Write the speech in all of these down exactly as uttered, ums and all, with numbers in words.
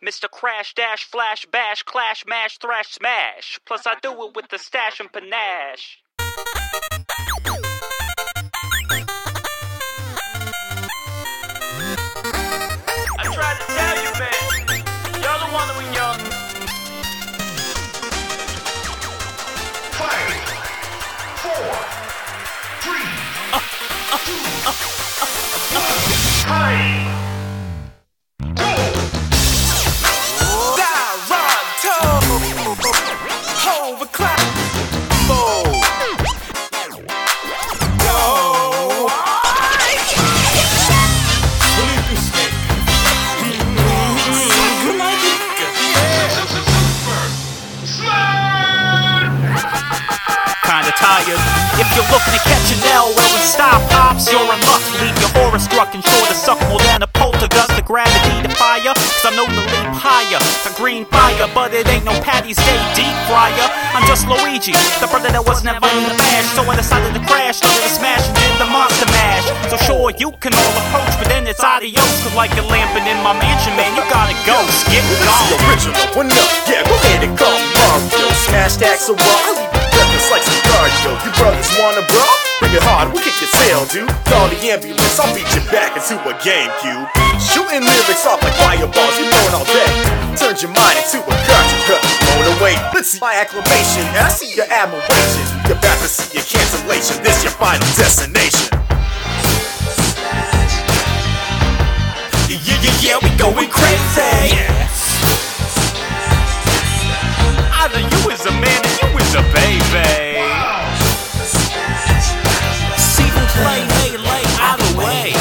Mister Crash, Dash, Flash, Bash, Clash, Mash, Thrash, Smash. Plus I do it with the stash and panache. I tried to tell you, man. You're the one when you're Five, four, three, uh, uh, two, uh, uh, uh, time. If you're looking to catch an L, well then stop, pops, you're in luck. Leave your aura struck and sure to suck more than a poltergust. The gravity to fire, cause I'm known to leap higher. A green fire, but it ain't no Patty's Day deep fryer. I'm just Luigi, the brother that was never in the mash. So I decided to crash, started to smash and did the monster mash. So sure, you can all approach, but then it's adios. Cause like a lamping in my mansion, man, you gotta go, skip It's gone. the original one up, yeah, go ahead and come Mario. Smash that so raw, it's like some cardio. You brothers wanna brawl? Bring it hard, we'll kick your tail, dude. Call the ambulance, I'll beat you back into a GameCube. Shooting lyrics off like fireballs, you blowing all day. Turns your mind into a cartridge, huh? Blown away. Let's see my acclamation, and I see your admiration. You're about to see your cancellation, this your final destination. Yeah, yeah, yeah, we going crazy. Yeah. Either you is a man and you is a baby. See them play, lay, lay, either way.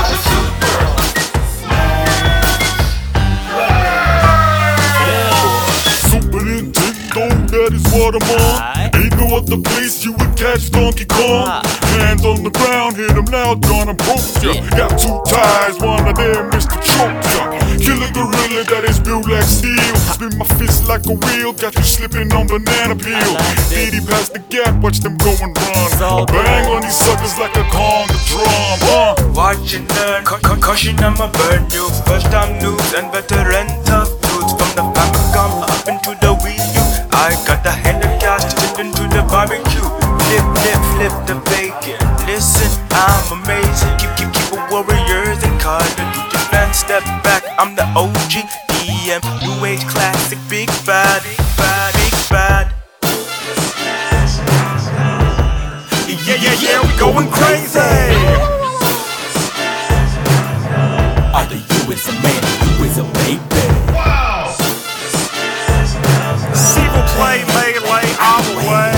Super Nintendo, that is what I'm on. Ain't no other place you would catch Donkey Kong. Hands on the ground, hit him loud, gonna broke ya. Got two ties, one of them is to choke ya. Kill a gorilla that is built like steel. Spin my fist like a wheel, got you slipping on banana peel. Diddy past the gap, watch them go and run. Bang on these suckers like a conga drum, huh? Watch and learn, con con caution I'ma burn you. First time news and veteran tough dudes. From the Famicom up into the Wii U, I got the hand of cash to tip into the barbecue. Flip, flip, flip the bacon. Listen, I'm amazing. Keep, keep, keep a warriors and Call of Duty fans. Step back, I'm the O G. D M, new age classic, big bad, big bad, big bad. Yeah, yeah, yeah, we going crazy. Either you is a man or you is a baby. Wow! See them play, melee, all the way.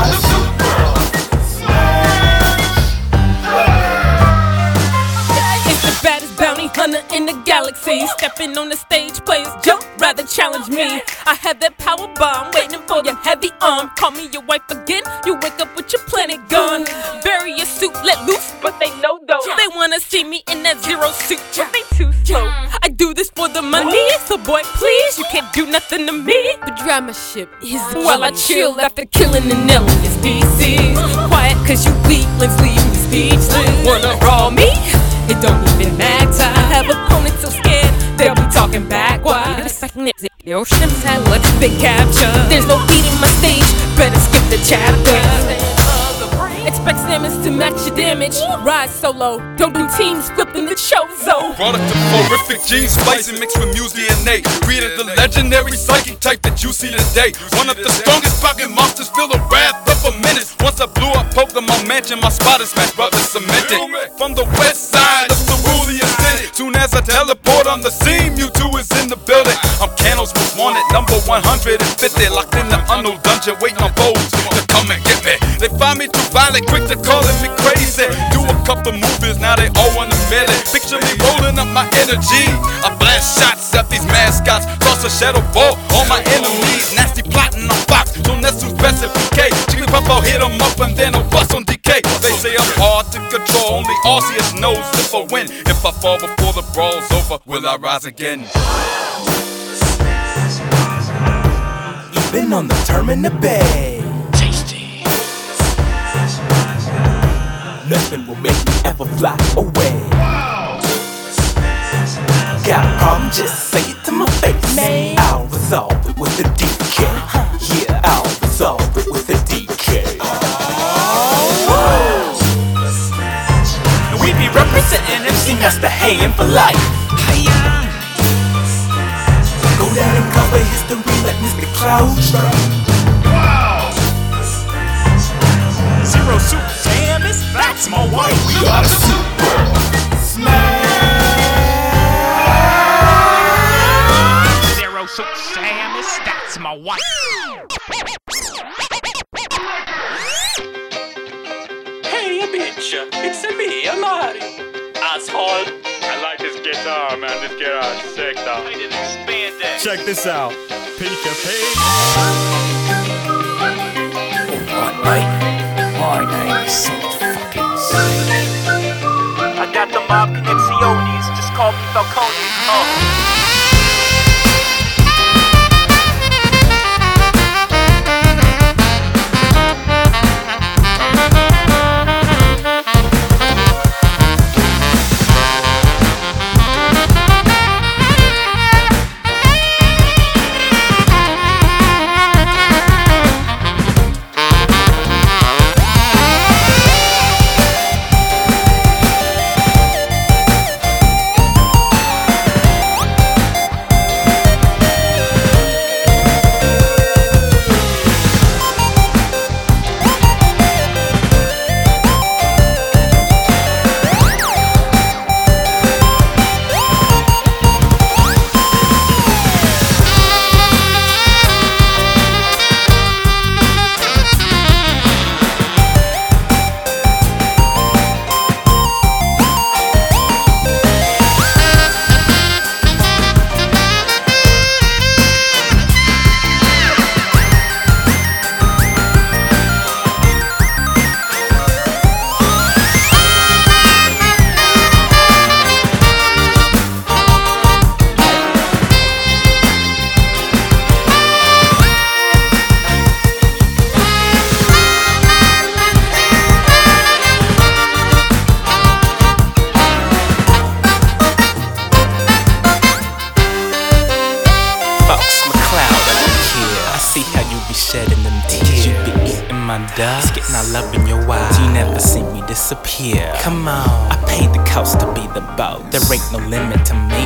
It's the baddest bounty hunter in the galaxy. Stepping on the stage, players jump, rather challenge me. I have that power bomb waiting for your heavy arm. Call me your wife again, you wake up with your planet gone. Bury your suit, let loose, but they know though. They wanna see me in that zero suit, but they too slow. I do this for the money, so boy please, you can't do nothing to me. The drama ship is while I chill after killing and nailing your species. Quiet cause you weaklings leave me speechless. Wanna raw me? It don't even matter. I have opponents so scared they'll be talking back. Why? The ocean's had what's been captured. There's no beating my stage, better skip the chapter. Expect salmons to match your damage. Ride solo, don't do teams, flipping the show zone. Product of horrific genes, splicing mixed with Muse D N A. Created the legendary psychic type that you see today. One of the strongest pocket monsters, feel the wrath of a menace. Once I blew up Pokemon Mansion, my spot is Smash Brothers cemented. From the west side of the Cerulean City. Soon as I teleport on the scene, Mewtwo is in the building. I'm Canos most wanted, number one hundred fifty. Locked in the unknown dungeon, waiting on foes to come and get me. They find me too violent, quick to calling me crazy. Do a couple movies, now they all want a minute. Picture me rolling up my energy. I blast shots at these mascots, toss a shadow ball on my enemies. Nasty plotting on Fox, so that's who's best at P K. Chicken Pop, I'll hit them up and then I'll bust on D K. They say I'm hard to control, only Arceus knows if I win. If I fall before the brawl's over, will I rise again? Even on the term in the bay, Tasty. nothing will make me ever fly away. Got a problem, just say it to my face. with a D K. Yeah, I'll resolve it with a D K. And we be representing M C Master Hayin for life. Go down and cover history like Mister Cloudstrike. Wow! Zero Super Samus, that's my wife. We got a super smash. Zero Super Samus, that's my wife. Hey, bitch, it's me, Amari. Asshole. I like this guitar, man. This guitar is sick, though. I did spandex. Check this out. Pika Pig. My name, my name is so fucking sick. I got the mob connexiones, just call me Falcone. Uh. shedding them tears. You be eating my dust, getting all love in your eyes. You never see me disappear. Come on, I paid the cost to be the boss. There ain't no limit to me.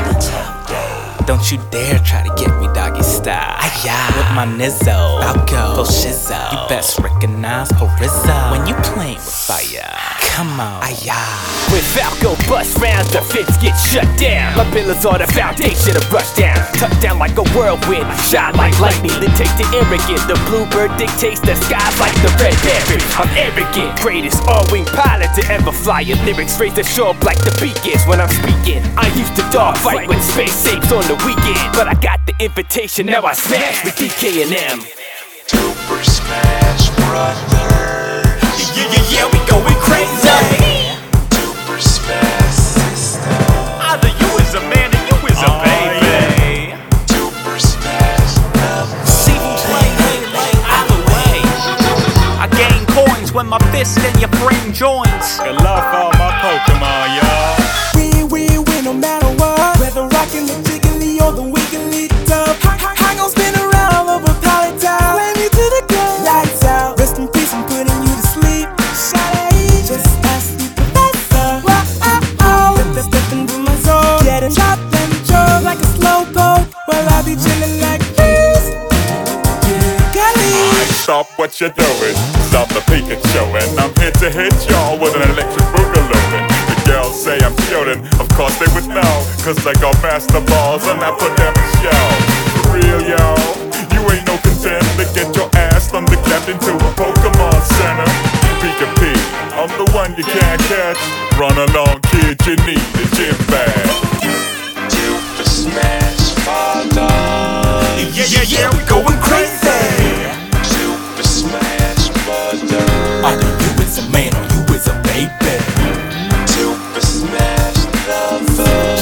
Don't you dare try to get me doggy style. Aye, with my Nizzo, Falco, Shizzo. You best recognize Horizon when you playing with fire. Come on, aye. When Falco bust rounds, the fits get shut down. My pillars are the foundation of rush down. Tuck down like a whirlwind, shine like lightning, then take the arrogant. The bluebird dictates the skies like the red baron. I'm arrogant, greatest all-wing pilot to ever fly. Your lyrics raise the shore like the beacons when I'm speaking. I used to dog fight with space apes on the weekend, but I got the invitation, now I smash with D K and M. Super Smash Brothers. Yeah, yeah, yeah, we going crazy. Super Smash Sisters. Either you is a man and you is a Oh, baby. Super Smash Brothers. See who's playing, playing, playing either way. I gain coins when my fist and your frame joins. Good luck for all my Pokemon, y'all. Win, win, win, no matter what. Whether rockin' the jiggly or the wiggly dub. I gon' spin around all over Pallet Town. Slam you to the ground. Lights out. Rest in peace, I'm putting you to sleep. Shawty, just ask the professor. Whoa, oh, oh. Step, step, step into my zone. Get a chop and drove like a slow poke. Well, I be chillin' like this. Yeah, Cali. Stop what you're doing, stop the Pikachu, and I'm here to hit y'all with an electric boogaloo. The girls say I'm shooting, of course they would know, cause I got master balls and I put them in show. For real, yo, you ain't no contender, get your ass thunderclapped into a Pokemon Center. Pika P, I'm the one you can't catch. Run along, kid, you need a gym bag. Super Smash Brothers. Yeah, yeah, yeah, we going crazy. Super Smash Brothers. Either you is a man or you is a baby. Super Smash Brothers.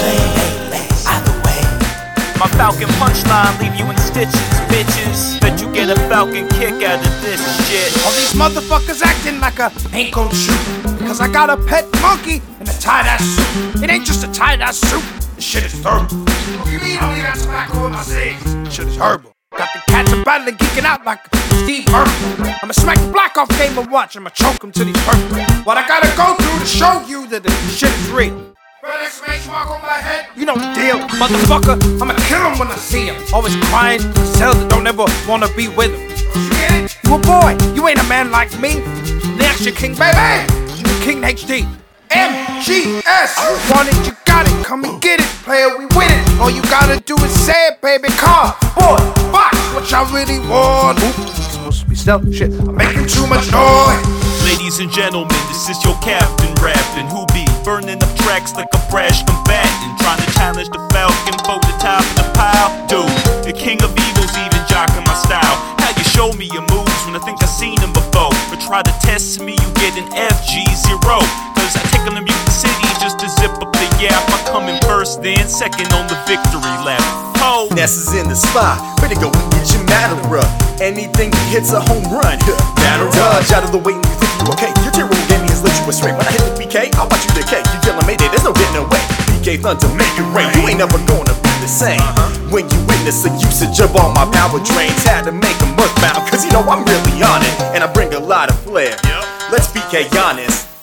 Either way. My Falcon punchline leave you in stitches, bitches. Bet you get a Falcon kick out of this shit. All these motherfuckers acting like a ain't gon' shoot. Cause I got a pet monkey in a tie-dye suit. It ain't just a tie-dye suit, this shit is thorough. What do you mean I only got tobacco in my cigs? This shit is herbal. Got the cats in battle and geeking out like Steve Urkel. I'ma smack the block off Game and Watch. I'ma choke him till he's perfect. What I gotta go through to show you that the shit is real. Exclamation mark on my head. You know the deal, motherfucker. I'ma kill him when I see him. Always crying, Zelda don't ever wanna be with him. You get it? You a boy, you ain't a man like me. Next, you king, baby. You King H D. M G S. You want it, you got it. Come and get it, player. We win it. All you gotta do is say it, baby. Car, boy, box. What y'all really want? Ooh, supposed to be stealth. Shit, I'm making too much noise. Ladies and gentlemen, this is your captain rapping, who be burning up tracks like a brash combatant, trying to challenge the Falcon for the top of the pile. Dude, the king of evils even jocking my style. How you show me your moves when I think I seen them before, but try to test me, you get an F G zero. Cause I take on the Mutant City just to zip up the yap. I come in first, then second on the victory lap. Oh, Ness is in the spot, ready to go and get your matter up. Anything that hits a home run, matter dodge out of the way and you think you okay. Your terrible game has let you astray. When I hit the B K, I'll watch you decay. You yelling Mayday, there's no getting away. B K Thunder, make it rain. You ain't never gonna be the same. When you witness the usage of all my power drains, had to make them earthbound, cause you know I'm really on it, and I bring a lot of flair. Let's be K honest.